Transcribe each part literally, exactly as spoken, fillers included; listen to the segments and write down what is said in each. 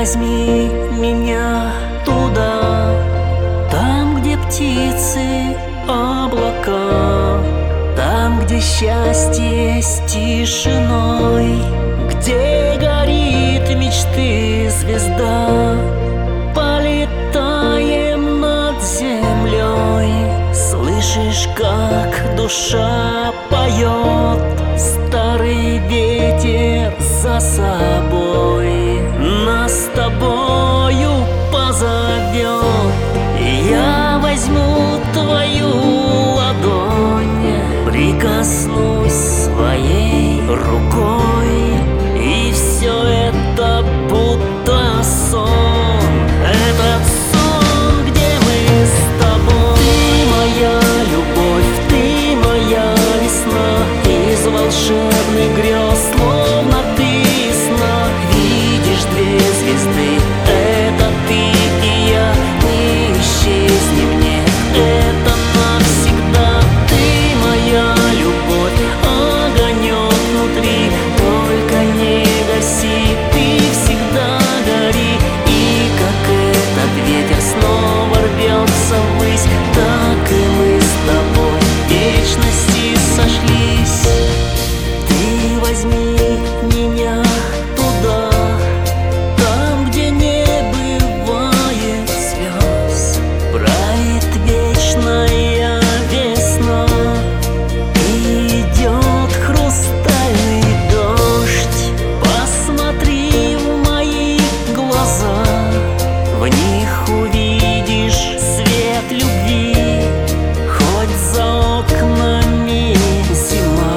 возьми меня туда, там, где птицы, облака, там, где счастье с тишиной, где горит мечты звезда. Полетаем над землей, слышишь, как душа поет, старый ветер за собой нас с тобою позовет. Я возьму твою ладонь, прикоснусь своей рукой, и все это будто сон. Этот сон, где мы с тобой. Ты моя любовь, ты моя весна, из волшебных грез, словно ты из сна. Видишь две звезды, это ты и я, не исчезни мне, это навсегда. Ты моя любовь, огонек внутри, только не гаси, ты всегда гори. И как этот ветер снова рвется ввысь, так и мы с тобой в вечности сошлись. Ты возьми меня туда, там, где не бывает звезд, правит вечная весна, и идет хрустальный дождь. Посмотри в мои глаза, в них увидишь свет любви, хоть за окнами зима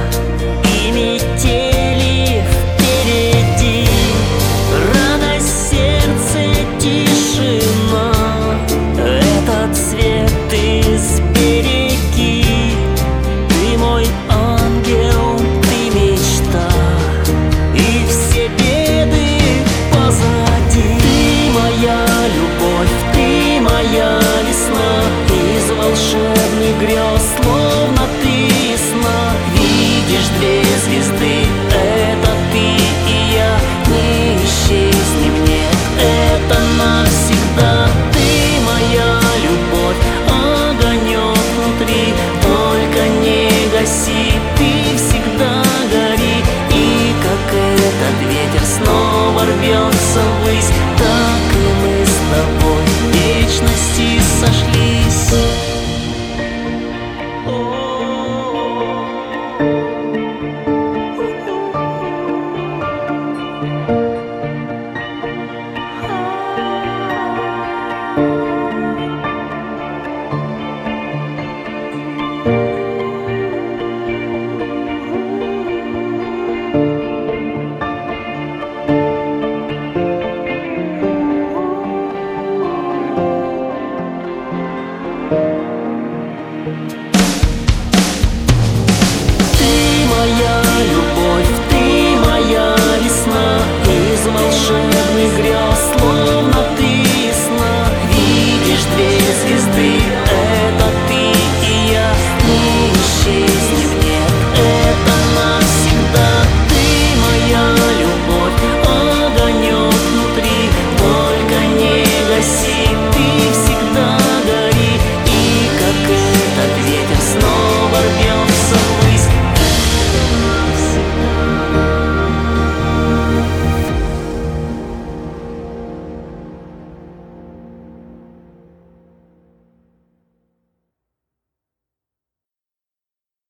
и метели впереди. Радость сердце, тишина, этот цвет из береги. Ты мой ангел, ты мечта, и все беды позади. Ты моя любовь, ты моя весна, из волшебных грез, словно ты из сна. Видишь две звезды, это ты и я, не исчезни мне, это навсегда. Ты моя любовь, огонек внутри, только не гаси, ты всегда гори. И как этот ветер снова рвется ввысь, так и мы с тобой